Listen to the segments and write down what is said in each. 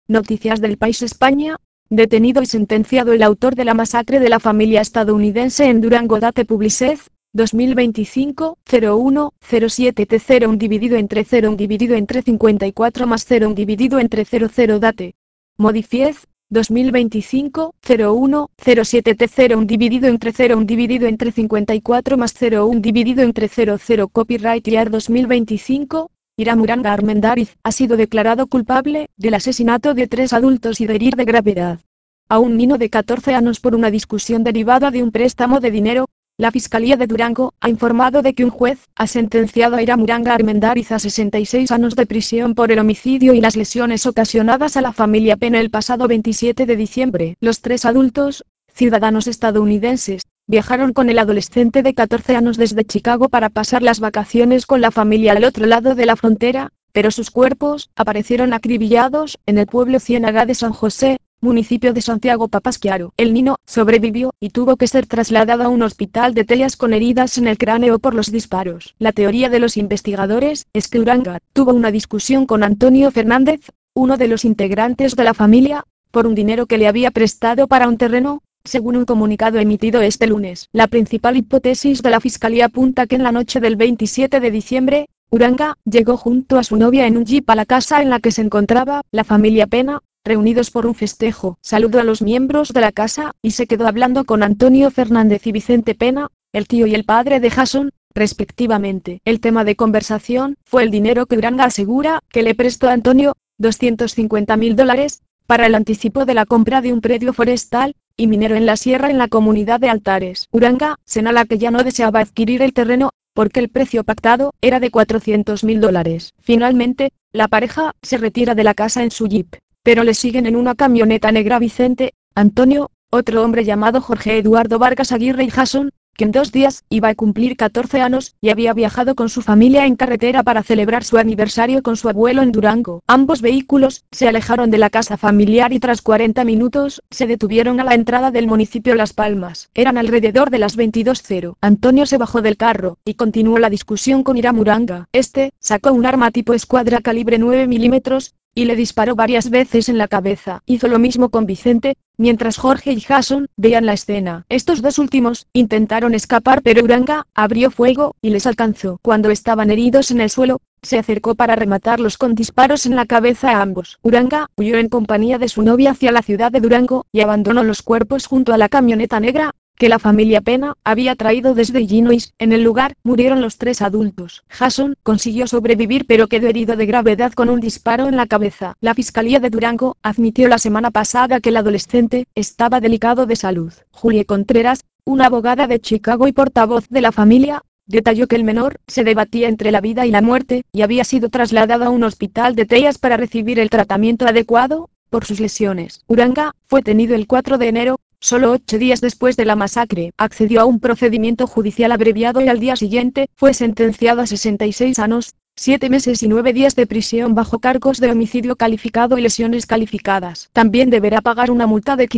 Noticias del País España. Detenido y sentenciado el autor de la masacre de la familia estadounidense en Durango. Date Publicez, 2025, 01-07T01 dividido entre 01 dividido entre 54 más 01 dividido entre 00 Date. Modifiez, 2025, 01-07T01 dividido entre 01 dividido entre 54 más 01 dividido entre 00 Copyright Year 2025. Iramuranga Armendariz ha sido declarado culpable del asesinato de 3 adultos y de herir de gravedad a un niño de 14 años por una discusión derivada de un préstamo de dinero. La Fiscalía de Durango ha informado de que un juez ha sentenciado a Iramuranga Armendariz a 66 años de prisión por el homicidio y las lesiones ocasionadas a la familia Pena el pasado 27 de diciembre. Los 3 adultos, ciudadanos estadounidenses, viajaron con el adolescente de 14 años desde Chicago para pasar las vacaciones con la familia al otro lado de la frontera, pero sus cuerpos aparecieron acribillados en el pueblo Ciénaga de San José, municipio de Santiago Papasquiaro. El niño sobrevivió y tuvo que ser trasladado a un hospital de Tellas con heridas en el cráneo por los disparos. La teoría de los investigadores es que Uranga tuvo una discusión con Antonio Fernández, uno de los integrantes de la familia, por un dinero que le había prestado para un terreno, según un comunicado emitido este lunes. La principal hipótesis de la fiscalía apunta que en la noche del 27 de diciembre, Uranga llegó junto a su novia en un jeep a la casa en la que se encontraba la familia Pena, reunidos por un festejo. Saludó a los miembros de la casa y se quedó hablando con Antonio Fernández y Vicente Pena, el tío y el padre de Jason, respectivamente. El tema de conversación fue el dinero que Uranga asegura que le prestó a Antonio, $250.000, para el anticipo de la compra de un predio forestal y minero en la sierra en la comunidad de Altares. Uranga señala que ya no deseaba adquirir el terreno, porque el precio pactado era de $400.000. Finalmente, la pareja se retira de la casa en su jeep, pero le siguen en una camioneta negra Vicente, Antonio, otro hombre llamado Jorge Eduardo Vargas Aguirre y Jason, que en 2 días iba a cumplir 14 años y había viajado con su familia en carretera para celebrar su aniversario con su abuelo en Durango. Ambos vehículos se alejaron de la casa familiar y tras 40 minutos se detuvieron a la entrada del municipio Las Palmas. Eran alrededor de las 22:00. Antonio se bajó del carro y continuó la discusión con Iramuranga. Este sacó un arma tipo escuadra calibre 9 milímetros y le disparó varias veces en la cabeza. Hizo lo mismo con Vicente, mientras Jorge y Jason veían la escena. Estos dos últimos intentaron escapar pero Uranga abrió fuego y les alcanzó. Cuando estaban heridos en el suelo, se acercó para rematarlos con disparos en la cabeza a ambos. Uranga huyó en compañía de su novia hacia la ciudad de Durango y abandonó los cuerpos junto a la camioneta negra que la familia Pena había traído desde Illinois. En el lugar murieron los 3 adultos. Jason consiguió sobrevivir pero quedó herido de gravedad con un disparo en la cabeza. La Fiscalía de Durango admitió la semana pasada que el adolescente estaba delicado de salud. Julie Contreras, una abogada de Chicago y portavoz de la familia, detalló que el menor se debatía entre la vida y la muerte y había sido trasladado a un hospital de Tellas para recibir el tratamiento adecuado por sus lesiones. Uranga fue detenido el 4 de enero, solo 8 días después de la masacre. Accedió a un procedimiento judicial abreviado y al día siguiente fue sentenciado a 66 años, 7 meses y 9 días de prisión bajo cargos de homicidio calificado y lesiones calificadas. También deberá pagar una multa de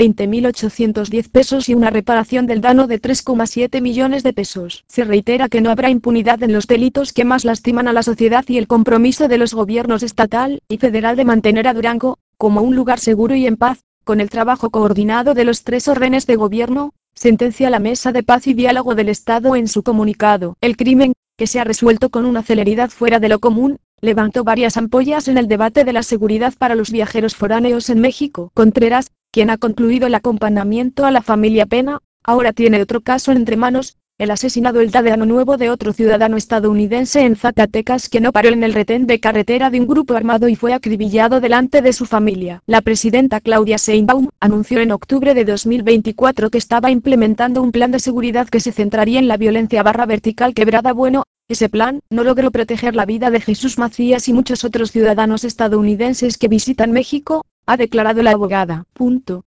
520.810 pesos y una reparación del daño de 3,7 millones de pesos. Se reitera que no habrá impunidad en los delitos que más lastiman a la sociedad y el compromiso de los gobiernos estatal y federal de mantener a Durango como un lugar seguro y en paz, con el trabajo coordinado de los 3 órdenes de gobierno, sentencia la Mesa de Paz y Diálogo del Estado en su comunicado. El crimen, que se ha resuelto con una celeridad fuera de lo común, levantó varias ampollas en el debate de la seguridad para los viajeros foráneos en México. Contreras, quien ha concluido el acompañamiento a la familia Pena, ahora tiene otro caso entre manos, el asesinado el día de Año Nuevo de otro ciudadano estadounidense en Zacatecas que no paró en el retén de carretera de un grupo armado y fue acribillado delante de su familia. La presidenta Claudia Sheinbaum anunció en octubre de 2024 que estaba implementando un plan de seguridad que se centraría en la violencia vertical quebrada. Bueno, ese plan no logró proteger la vida de Jesús Macías y muchos otros ciudadanos estadounidenses que visitan México, ha declarado la abogada.